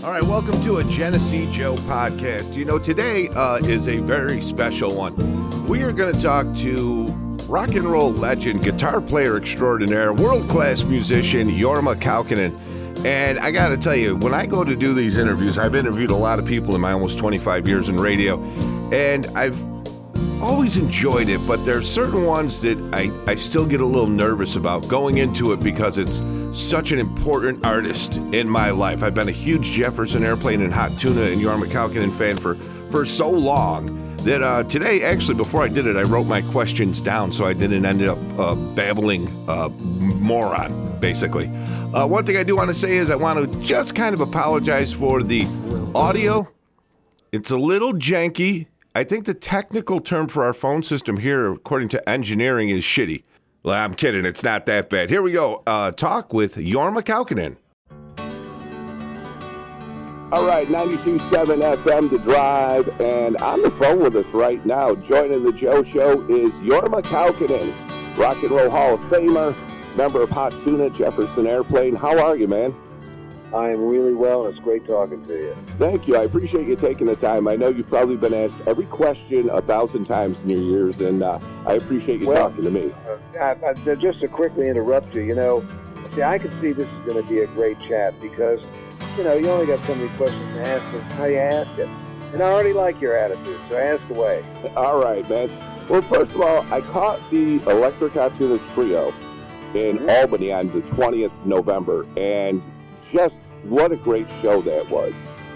All right, welcome to a Genesee Joe podcast. You know, today is a very special one. We are going to talk to rock and roll legend, guitar player extraordinaire, world-class musician, Jorma Kaukonen. And I got to tell you, when I go to do these interviews, I've interviewed a lot of people in my almost 25 years in radio, and I've always enjoyed it, but there are certain ones that I still get a little nervous about going into it because it's such an important artist in my life. I've been a huge Jefferson Airplane and Hot Tuna and Jorma Kaukonen fan for so long that today, actually, before I did it, I wrote my questions down so I didn't end up babbling moron, basically. One thing I do want to say is I want to just kind of apologize for the audio. It's a little janky. I think the technical term for our phone system here, according to engineering, is shitty. Well, I'm kidding. It's not that bad. Here we go. Talk with Jorma Kaukonen. All right, 92.7 FM The Drive, and on the phone with us right now, joining the Joe Show, is Jorma Kaukonen, Rock and Roll Hall of Famer, member of Hot Tuna, Jefferson Airplane. How are you, man? I am really well, and it's great talking to you. Thank you. I appreciate you taking the time. I know you've probably been asked every question 1,000 times in your years, and I appreciate you talking to me. Just to quickly interrupt you, see, I can see this is going to be a great chat because, you only got so many questions to ask, and how you ask it. And I already like your attitude, so ask away. All right, man. Well, first of all, I caught the Electric Hot Tuna Trio in Albany on the 20th of November, and just what a great show that was.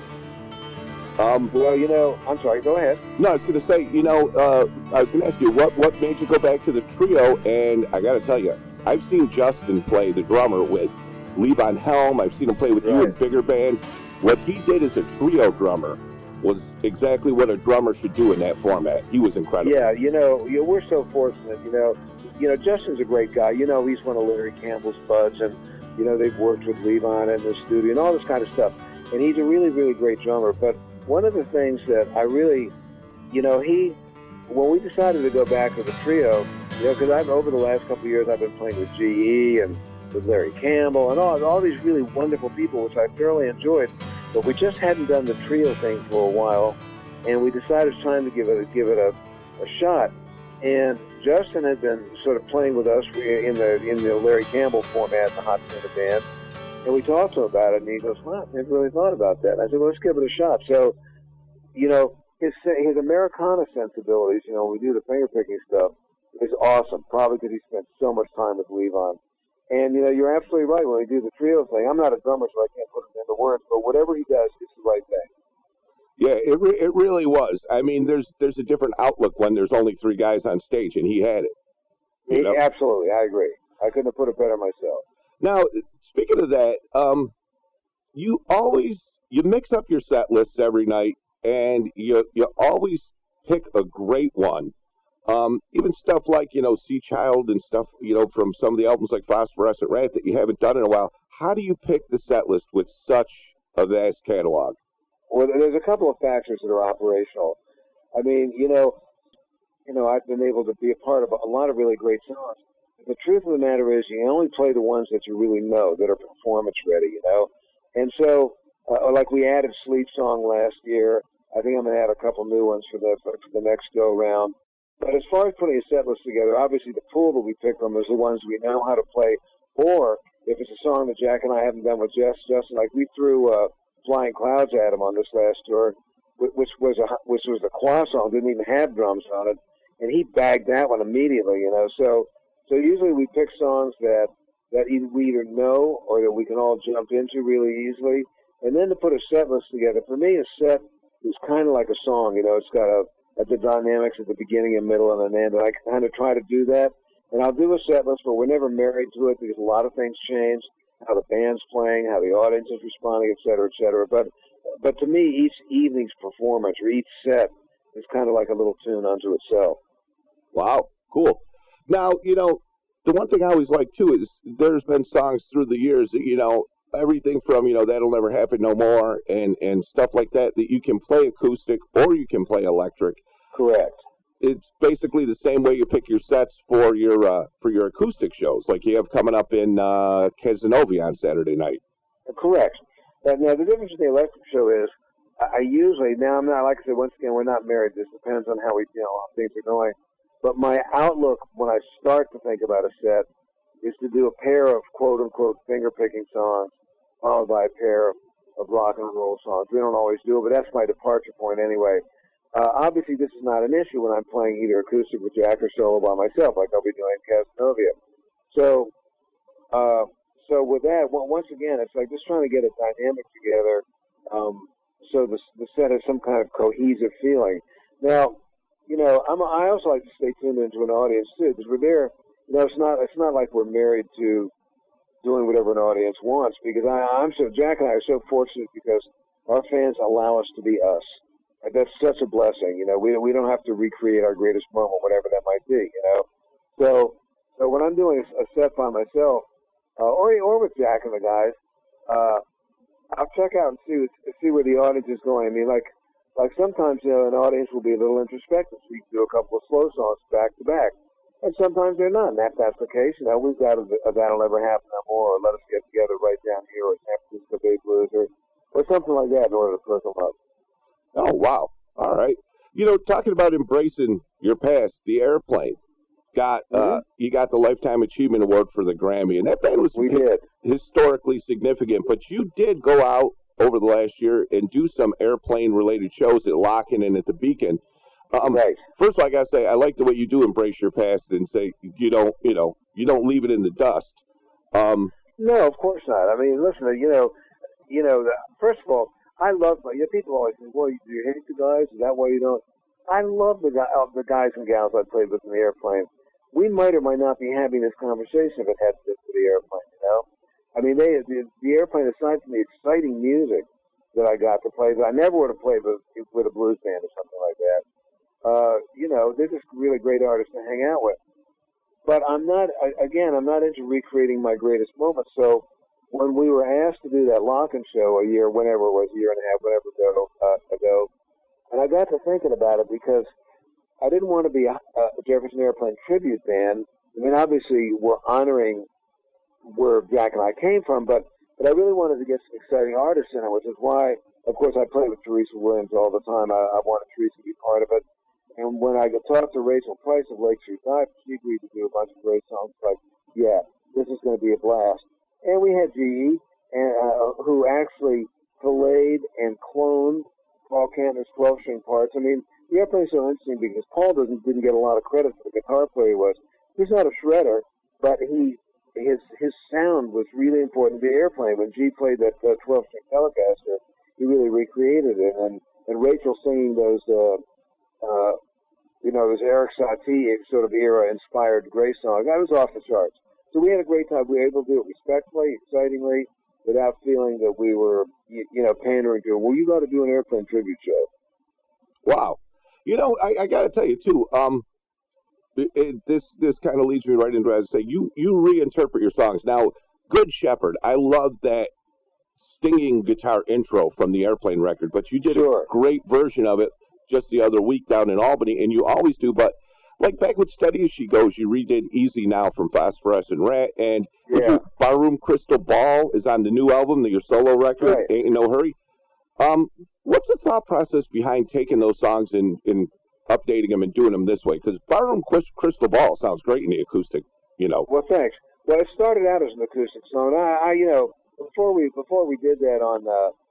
Well, I'm sorry, go ahead. No, I was going to say, I was going to ask you, what made you go back to the trio? And I got to tell you, I've seen Justin play the drummer with Levon Helm. I've seen him play with you in bigger bands. What he did as a trio drummer was exactly what a drummer should do in that format. He was incredible. Yeah, we're so fortunate, Justin's a great guy. He's one of Larry Campbell's buds, and they've worked with Levon in the studio and all this kind of stuff. And he's a really, really great drummer. But one of the things that I really, when we decided to go back to the trio, because over the last couple of years, I've been playing with GE and with Larry Campbell and all these really wonderful people, which I thoroughly enjoyed. But we just hadn't done the trio thing for a while, and we decided it's time to give it a shot. And Justin had been sort of playing with us in the Larry Campbell format, the Hot Tuna Band, and we talked to him about it, and he goes, "Wow, I never really thought about that." And I said, "Well, let's give it a shot." So, his Americana sensibilities, when we do the finger picking stuff, is awesome. Probably because he spent so much time with Levon. And you're absolutely right. When we do the trio thing, I'm not a drummer, so I can't put it into words, but whatever he does, it's the right thing. Yeah, it really was. I mean, there's a different outlook when there's only three guys on stage, and he had it. Absolutely, I agree. I couldn't have put it better myself. Now, speaking of that, you mix up your set lists every night, and you always pick a great one. Even stuff like, Sea Child and stuff, from some of the albums like Phosphorescent Rat that you haven't done in a while. How do you pick the set list with such a vast catalog? Well, there's a couple of factors that are operational. I mean, I've been able to be a part of a lot of really great songs. The truth of the matter is you only play the ones that you really know, that are performance ready, And so, like we added Sleep Song last year. I think I'm going to add a couple new ones for the next go-round. But as far as putting a set list together, obviously the pool that we pick from is the ones we know how to play. Or if it's a song that Jack and I haven't done with Justin, like we threw Flying Clouds at him on this last tour, which was a Qua song, didn't even have drums on it, and he bagged that one immediately, So usually we pick songs that we either know or that we can all jump into really easily, and then to put a set list together. For me, a set is kind of like a song, It's got the dynamics at the beginning and middle and an end, and I kind of try to do that. And I'll do a set list, but we're never married to it because a lot of things change. How the band's playing, how the audience is responding, et cetera, et cetera. But to me, each evening's performance or each set is kind of like a little tune unto itself. Wow, cool. Now, the one thing I always like, too, is there's been songs through the years that, everything from, That'll Never Happen No More and stuff like that you can play acoustic or you can play electric. Correct. It's basically the same way you pick your sets for your acoustic shows, like you have coming up in Casanova on Saturday night. Correct. But now the difference with the electric show is I usually, now I'm not, like I said, once again, we're not married. This depends on how how things are going. But my outlook when I start to think about a set is to do a pair of quote-unquote finger-picking songs followed by a pair of rock and roll songs. We don't always do it, but that's my departure point anyway. Obviously, this is not an issue when I'm playing either acoustic with Jack or solo by myself, like I'll be doing Casanova. So with that, once again, it's like just trying to get a dynamic together so the set has some kind of cohesive feeling. Now, I also like to stay tuned into an audience too, because we're there. It's not like we're married to doing whatever an audience wants, because Jack and I are so fortunate because our fans allow us to be us. That's such a blessing. We don't have to recreate our greatest moment, whatever that might be. So when I'm doing a set by myself, or with Jack and the guys, I'll check out and see where the audience is going. I mean, like sometimes an audience will be a little introspective. So we do a couple of slow songs back to back. And sometimes they're not, and if that's the case, we've got That'll Never Happen No More, or Let Us Get Together Right Down Here, or San Francisco Bay Blues, or something like that in order to perk them up. Oh, wow. All right. Talking about embracing your past, the Airplane got you got the Lifetime Achievement Award for the Grammy, and that band was historically significant, but you did go out over the last year and do some Airplane-related shows at Locken and at the Beacon. Right. First of all, I gotta say, I like the way you do embrace your past and say you don't leave it in the dust. No, of course not. I mean, listen, first of all, I love people always say, "Well, do you hate the guys? Is that why you don't?" I love the guys and gals I played with in the Airplane. We might or might not be having this conversation if it had to do with the Airplane. I mean, the Airplane, aside from the exciting music that I got to play, that I never would have played with a blues band or something like that. They're just really great artists to hang out with. But I'm not into recreating my greatest moments. So when we were asked to do that Locken show a year and a half, ago, and I got to thinking about it because I didn't want to be a Jefferson Airplane tribute band. I mean, obviously we're honoring where Jack and I came from, but I really wanted to get some exciting artists in it, which is why, of course, I play with Teresa Williams all the time. I wanted Teresa to be part of it. And when I talked to Rachel Price of Lake Street Dive, she agreed to do a bunch of great songs. Like, yeah, this is going to be a blast. And we had GE, who actually filleted and cloned Paul Kantner's 12-string parts. I mean, the Airplane's so interesting because Paul didn't get a lot of credit for the guitar player he was. He's not a shredder, but his sound was really important to the Airplane. When G played that 12-string Telecaster, he really recreated it. And Rachel singing those Eric Satie sort of era-inspired Grace songs, that was off the charts. So we had a great time. We were able to do it respectfully, excitingly, without feeling that we were, pandering to, well, you got to do an Airplane tribute show. Wow. I got to tell you, too, this kind of leads me right into, as I say, you reinterpret your songs. Now, Good Shepherd, I love that stinging guitar intro from the Airplane record, but you did a great version of it just the other week down in Albany, and you always do, but like back with Steady As She Goes, you redid Easy Now from Phosphorescent Rat, and Barroom Crystal Ball is on the new album, your solo record, right. Ain't in No Hurry. What's the thought process behind taking those songs and updating them and doing them this way? Because Barroom Crystal Ball sounds great in the acoustic, Well, thanks. Well, it started out as an acoustic song. I before we did that on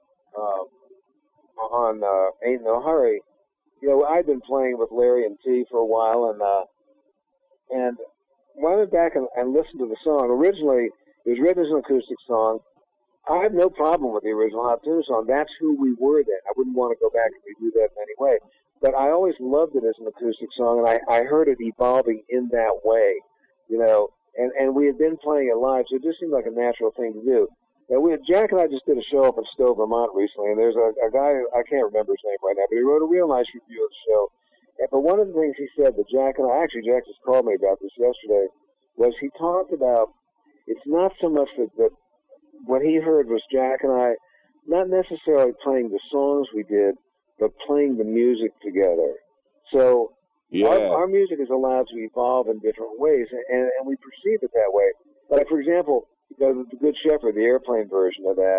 Ain't No Hurry, I'd been playing with Larry and T for a while, and when I went back and listened to the song, originally it was written as an acoustic song. I have no problem with the original Hot Tuna song. That's who we were then. I wouldn't want to go back and redo that in any way. But I always loved it as an acoustic song, and I heard it evolving in that way, and we had been playing it live, so it just seemed like a natural thing to do. Now, Jack and I just did a show up in Stowe, Vermont recently, and there's a guy, I can't remember his name right now, but he wrote a real nice review of the show. But one of the things he said that Jack just called me about this yesterday, was he talked about, it's not so much that what he heard was Jack and I not necessarily playing the songs we did, but playing the music together. So our music is allowed to evolve in different ways, and we perceive it that way. Like, for example, the Good Shepherd, the Airplane version of that,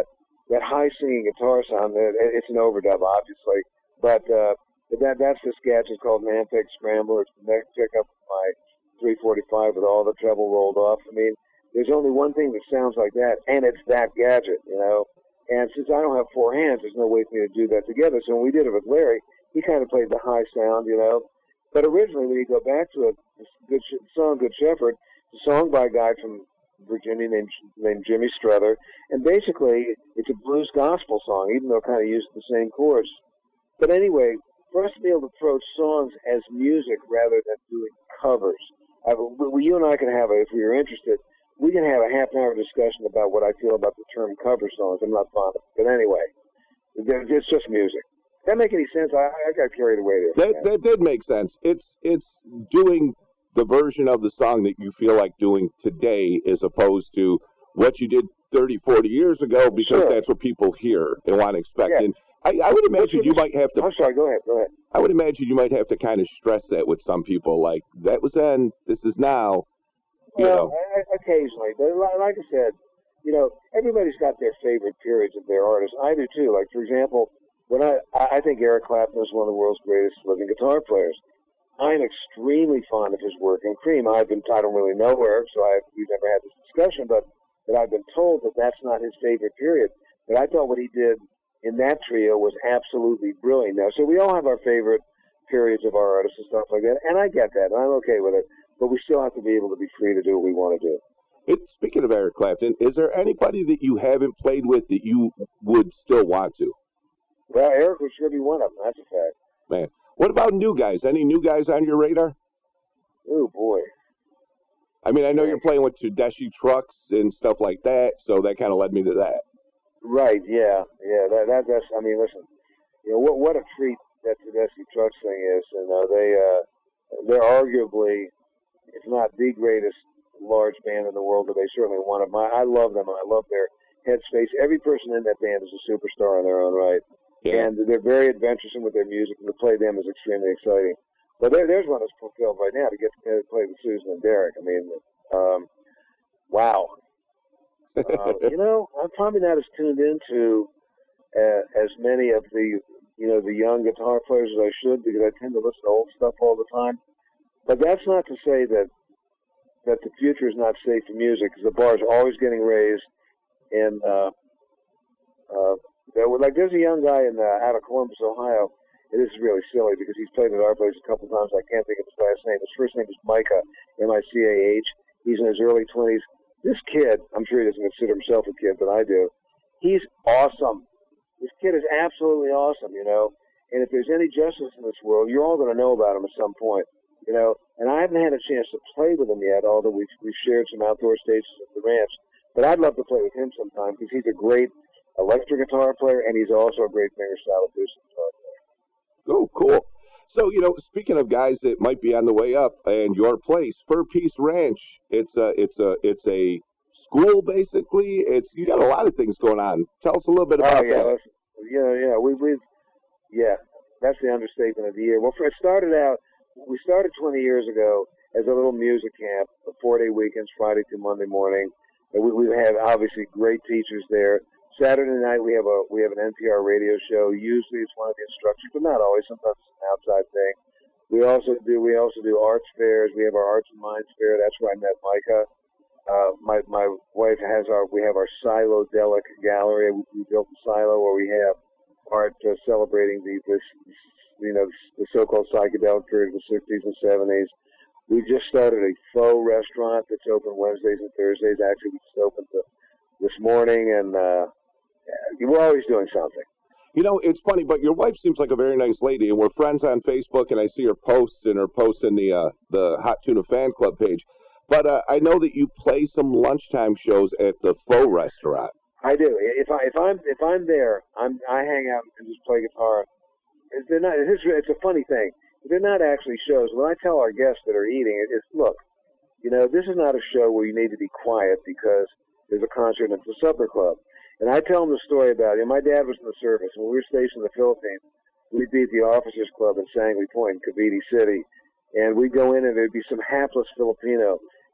that high singing guitar sound. It's an overdub, obviously, but that's this gadget called an Ampeg Scrambler. It's the neck pickup of my 345 with all the treble rolled off. I mean, there's only one thing that sounds like that, and it's that gadget, you know. And since I don't have four hands, there's no way for me to do that together. So when we did it with Larry, he kind of played the high sound, you know. But originally, when you go back to it, the song Good Shepherd, it's a song by a guy from Virginia named Jimmy Struther. And basically, it's a blues gospel song, even though it kind of uses the same chords. But anyway, for us to be able to approach songs as music rather than doing covers, you and I can have, if we were interested, we can have a half-an-hour discussion about what I feel about the term cover songs. I'm not fond of it. But anyway, it's just music. Does that make any sense? I got carried away there. That did make sense. It's doing the version of the song that you feel like doing today as opposed to what you did 30, 40 years ago, because that's what people hear and want to expect. Yeah. And I would imagine you might have to... I'm sorry, go ahead. I would imagine you might have to kind of stress that with some people, like, that was then, this is now. Well, occasionally. But like I said, you know, everybody's got their favorite periods of their artists. I do too. Like, for example, when I think Eric Clapton is one of the world's greatest living guitar players. I'm extremely fond of his work in Cream. I don't really know Eric, so we've never had this discussion, but I've been told that that's not his favorite period. But I thought what he did in that trio was absolutely brilliant. Now, so we all have our favorite periods of our artists and stuff like that, and I get that, and I'm okay with it. But we still have to be able to be free to do what we want to do. Speaking of Eric Clapton, is there anybody that you haven't played with that you would still want to? Well, Eric would sure be one of them. That's a fact. Man. What about new guys? Any new guys on your radar? Oh, boy. I mean, I know you're playing with Tedeschi trucks and stuff like that, so that kind of led me to that. Right, yeah. That's, I mean, listen, you know, what a treat that Tedeschi trucks thing is. You know, they're arguably, if not the greatest large band in the world, but they certainly one of them. I love them. I love their headspace. Every person in that band is a superstar in their own right. Yeah. And they're very adventuresome with their music, and to play them is extremely exciting. But there's one that's fulfilled right now to get to play with Susan and Derek. I mean, wow. You know, I'm probably not as tuned into as many of the young guitar players as I should, because I tend to listen to old stuff all the time. But that's not to say that the future is not safe for music, because the bar is always getting raised. And there's a young guy out of Columbus, Ohio. It is really silly because he's played at our place a couple times. I can't think of his last name. His first name is Micah, M-I-C-A-H. He's in his early 20s. This kid, I'm sure he doesn't consider himself a kid, but I do. He's awesome. This kid is absolutely awesome, you know. And if there's any justice in this world, you're all going to know about him at some point, you know. And I haven't had a chance to play with him yet, although we've shared some outdoor stages at the ranch. But I'd love to play with him sometime, because he's a great electric guitar player, and he's also a great fingerstyle acoustic guitar player. Oh, cool. So, you know, speaking of guys that might be on the way up, and your place, Fur Peace Ranch, it's a school basically. You got a lot of things going on. Tell us a little bit about that. Yeah, that's the understatement of the year. Well, we started 20 years ago as a little music camp, 4-day weekends, Friday through Monday morning. And we had obviously great teachers there. Saturday night we have an NPR radio show. Usually it's one of the instructors, but not always. Sometimes it's an outside thing. We also do arts fairs. We have our Arts and Minds fair. That's where I met Micah. My wife we have our Silo-delic gallery. We built a silo where we have art celebrating the so-called psychedelic period of the 60s and 70s. We just started a faux restaurant that's open Wednesdays and Thursdays. Actually, we just opened this morning, and we're always doing something. You know, it's funny, but your wife seems like a very nice lady, and we're friends on Facebook, and I see her posts in the Hot Tuna Fan Club page. But I know that you play some lunchtime shows at the Faux Restaurant. I do. If I'm there, I hang out and just play guitar. It's a funny thing. They're not actually shows. When I tell our guests that are eating, it's look, you know, this is not a show where you need to be quiet because there's a concert at the supper club. And I tell them the story about it. My dad was in the service. When we were stationed in the Philippines, we'd be at the Officers Club in Sangley Point, Cavite City. And we'd go in, and there'd be some hapless Filipino.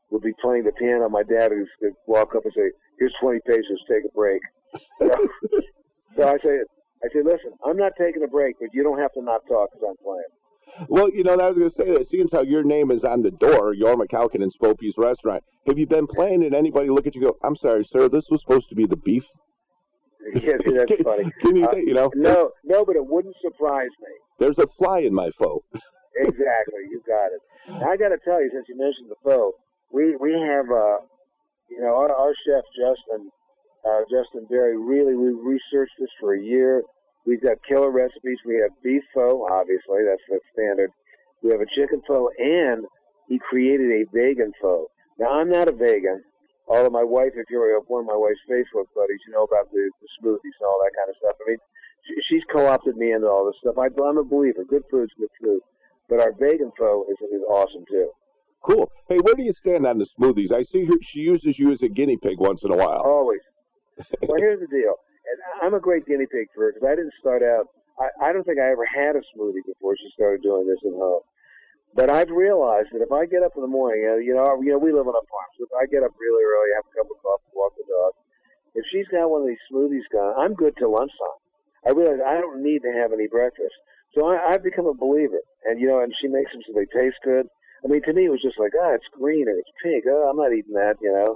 would be playing the piano. My dad would walk up and say, "Here's 20 pages. Take a break." So I say, "Listen, I'm not taking a break, but you don't have to not talk because I'm playing." Well, you know, I was going to say that, seeing how your name is on the door, Jorma Kaukonen and Spopi's Restaurant, have you been playing and anybody look at you and go, "I'm sorry, sir, this was supposed to be the beef"? Yeah, that's funny. Can you, you know? No, but it wouldn't surprise me. There's a fly in my pho. Exactly, you got it. Now, I got to tell you, since you mentioned the pho, we have, you know, our chef Justin Berry. Really, we researched this for a year. We've got killer recipes. We have beef pho, obviously, that's standard. We have a chicken pho, and he created a vegan pho. Now, I'm not a vegan, although my wife, if you're one of my wife's Facebook buddies, you know about the smoothies and all that kind of stuff. I mean, she's co-opted me into all this stuff. I'm a believer. Good food's good food. But our vegan pho is awesome, too. Cool. Hey, where do you stand on the smoothies? I see she uses you as a guinea pig once in a while. Always. Well, here's the deal. And I'm a great guinea pig for her because I didn't start out. I don't think I ever had a smoothie before she started doing this at home. But I've realized that if I get up in the morning, we live on a farm, so if I get up really early, have a cup of coffee, walk the dog, if she's got one of these smoothies going, I'm good till lunchtime. I realize I don't need to have any breakfast. So I've become a believer. And, and she makes them so they taste good. I mean, to me, it was just like, it's green or it's pink. I'm not eating that,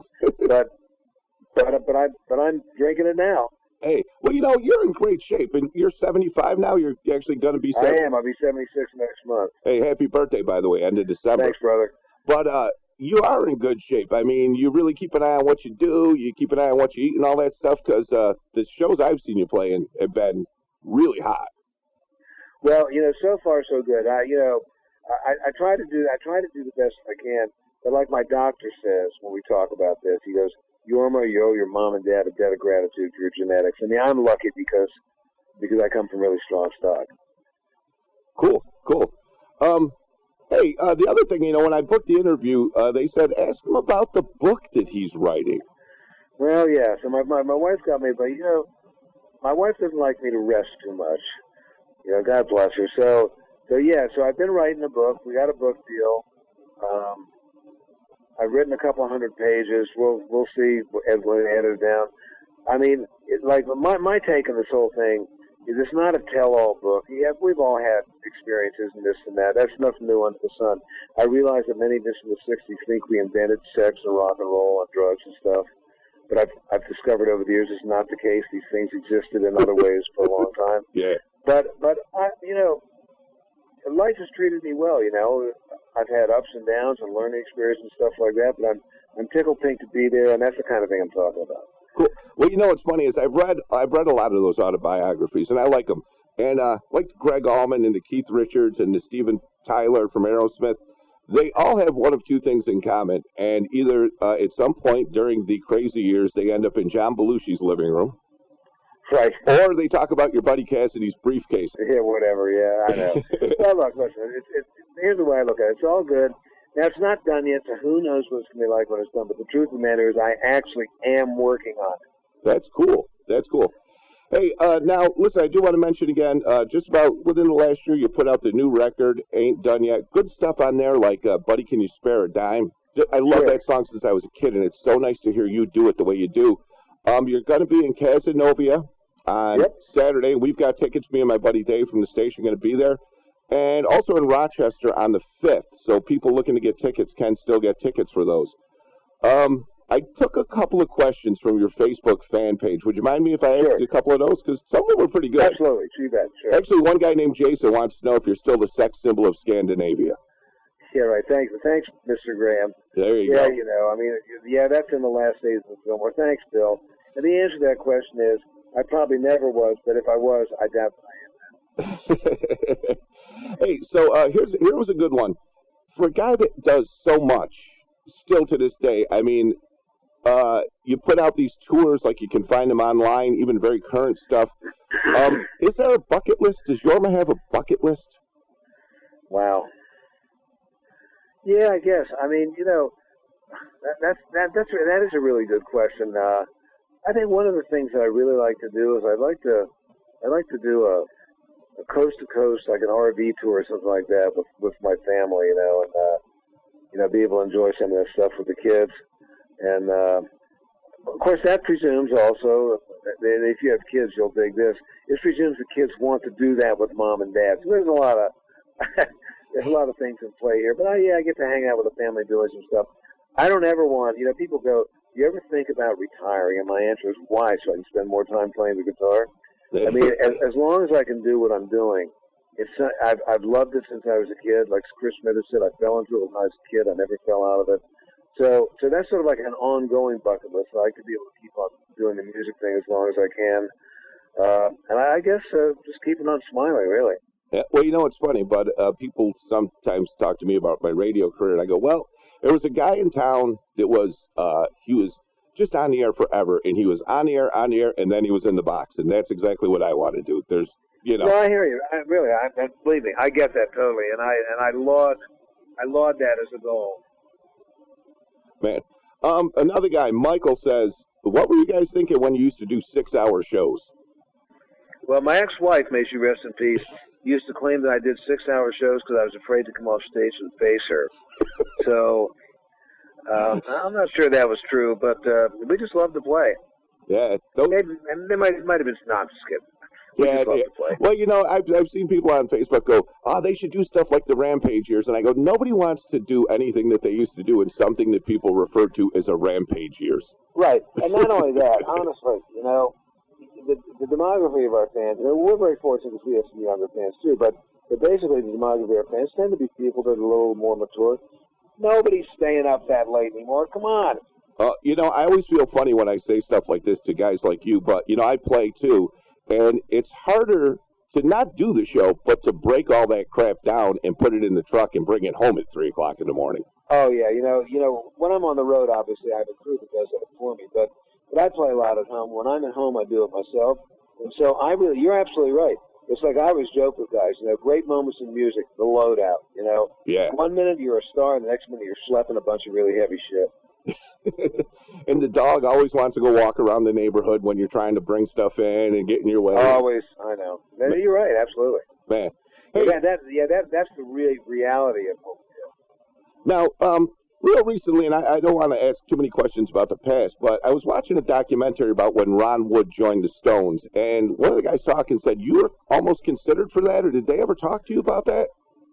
But I'm drinking it now. Hey, well, you're in great shape, and you're 75 now. You're actually going to be 70. I am. I'll be 76 next month. Hey, happy birthday, by the way, end of December. Thanks, brother. But you are in good shape. I mean, you really keep an eye on what you do. You keep an eye on what you eat and all that stuff, because the shows I've seen you play in have been really hot. Well, so far so good. I try to do the best I can. But like my doctor says when we talk about this, he goes, Jorma, you owe your mom and dad a debt of gratitude for your genetics. I mean, I'm lucky because I come from really strong stock. Cool. Hey, the other thing, when I booked the interview, they said, ask him about the book that he's writing. Well, yeah. So my wife got me, but, my wife doesn't like me to rest too much. God bless her. So I've been writing a book. We got a book deal. I've written a couple hundred pages. We'll see as we edit it down. I mean, my take on this whole thing is it's not a tell-all book. Yeah, we've all had experiences and this and that. That's nothing new under the sun. I realize that many of us in the 60s think we invented sex and rock and roll and drugs and stuff. But I've discovered over the years it's not the case. These things existed in other ways for a long time. Yeah. But life has treated me well, I've had ups and downs and learning experience and stuff like that, but I'm tickled pink to be there, and that's the kind of thing I'm talking about. Cool. Well, what's funny is I've read a lot of those autobiographies, and I like them. And like Greg Allman and the Keith Richards and the Steven Tyler from Aerosmith, they all have one of two things in common, and either at some point during the crazy years they end up in John Belushi's living room, right? Or they talk about your buddy Cassidy's briefcase. Yeah, whatever. Yeah, I know. Well, look, listen. Here's the way I look at it. It's all good. Now, it's not done yet, so who knows what it's going to be like when it's done. But the truth of the matter is I actually am working on it. That's cool. Hey, now, listen, I do want to mention again, just about within the last year, you put out the new record, Ain't Done Yet. Good stuff on there, like Buddy, Can You Spare a Dime? I love that song since I was a kid, and it's so nice to hear you do it the way you do. You're going to be in Cazenovia on Saturday. We've got tickets. Me and my buddy Dave from the station are going to be there. And also in Rochester on the 5th. So people looking to get tickets can still get tickets for those. I took a couple of questions from your Facebook fan page. Would you mind me if I asked you a couple of those? Because some of them were pretty good. Absolutely. See that. Sure. Actually, one guy named Jason wants to know if you're still the sex symbol of Scandinavia. Yeah, right. Thanks, Mr. Graham. There you go. Yeah, that's in the last days of the film. Well, thanks, Bill. And the answer to that question is, I probably never was, but if I was, I doubt I am. Hey, so here was a good one. For a guy that does so much, still to this day, I mean, you put out these tours, like you can find them online, even very current stuff. Is there a bucket list? Does Jorma have a bucket list? Wow. Yeah, I guess. I mean, that is a really good question. I think one of the things that I really like to do is I like to do a coast to coast, like an RV tour or something like that with my family, and be able to enjoy some of that stuff with the kids. And, of course, that presumes also, if you have kids, you'll dig this, it presumes the kids want to do that with mom and dad. So there's a lot of there's a lot of things in play here. But, I get to hang out with the family doing some stuff. I don't ever want, people go, do you ever think about retiring? And my answer is, why? So I can spend more time playing the guitar? I mean, as long as I can do what I'm doing, I've loved it since I was a kid. Like Chris Smithers said, I fell into it when I was a kid. I never fell out of it. So that's sort of like an ongoing bucket list. I like to be able to keep on doing the music thing as long as I can. And I guess just keeping on smiling, really. Yeah, well, it's funny, but people sometimes talk to me about my radio career, and I go, well, there was a guy in town that was, he was just on the air forever, and he was on the air, and then he was in the box, and that's exactly what I want to do. There's, No, I hear you. Believe me, I get that totally, and I laud that as a goal. Man, another guy, Michael, says, what were you guys thinking when you used to do 6-hour shows? Well, my ex-wife, may she rest in peace, used to claim that I did 6-hour shows because I was afraid to come off stage and face her. So I'm not sure that was true, but we just loved to play. Yeah, and there might have been not just kidding. Yeah. Well, I've seen people on Facebook go, they should do stuff like the Rampage years. And I go, nobody wants to do anything that they used to do in something that people refer to as a Rampage years. Right. And not only that, honestly, the demography of our fans, we're very fortunate because we have some younger fans too, but basically the demography of our fans tend to be people that are a little more mature. Nobody's staying up that late anymore. Come on. I always feel funny when I say stuff like this to guys like you, but, I play too. And it's harder to not do the show, but to break all that crap down and put it in the truck and bring it home at 3 o'clock in the morning. Oh, yeah. When I'm on the road, obviously, I have a crew that does that for me. But I play a lot at home. When I'm at home, I do it myself. And so you're absolutely right. It's like I always joke with guys, great moments in music, the loadout, Yeah. 1 minute you're a star, and the next minute you're schlepping a bunch of really heavy shit. And the dog always wants to go walk around the neighborhood when you're trying to bring stuff in and get in your way. Always, I know. You're right, absolutely. Man. Hey, that's the real reality of what we do. Now, real recently, and I don't want to ask too many questions about the past, but I was watching a documentary about when Ron Wood joined the Stones, and one of the guys talking said, you were almost considered for that, or did they ever talk to you about that?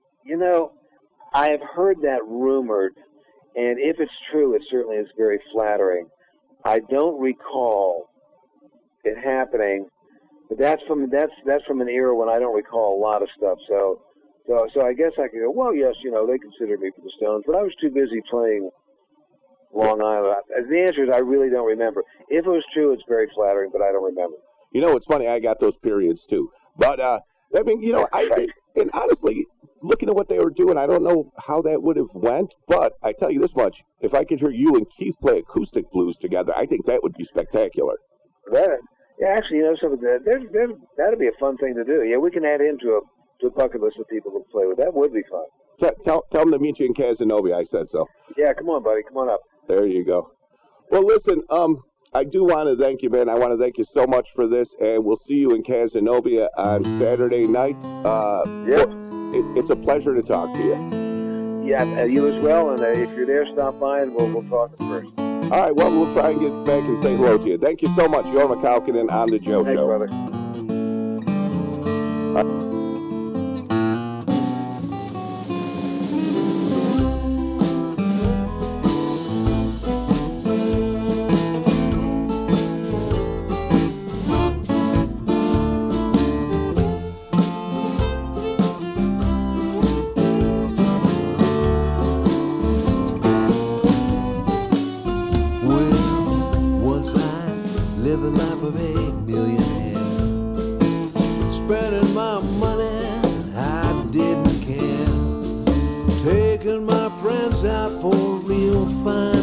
I have heard that rumored. And if it's true, it certainly is very flattering. I don't recall it happening, but that's from an era when I don't recall a lot of stuff. So I guess I could go, well, yes, they considered me for the Stones, but I was too busy playing Long Island. The answer is I really don't remember. If it was true, it's very flattering, but I don't remember. It's funny. I got those periods too, but and honestly, looking at what they were doing, I don't know how that would have went, but I tell you this much, if I could hear you and Keith play acoustic blues together, I think that would be spectacular. Actually, something that'd be a fun thing to do. Yeah, we can add him to a bucket list of people to play with. That would be fun. Tell them to meet you in Casanova. I said so. Yeah, come on, buddy. Come on up. There you go. Well, listen, I do want to thank you, man. I want to thank you so much for this, and we'll see you in Casanova on Saturday night. Yep. It's a pleasure to talk to you. Yeah, you as well, and if you're there, stop by, and we'll talk first. All right, well, we'll try and get back and say hello to you. Thank you so much. Jorma Kaukonen on The Joe Show. Brother. Spending my money, I didn't care. Taking my friends out for real fun.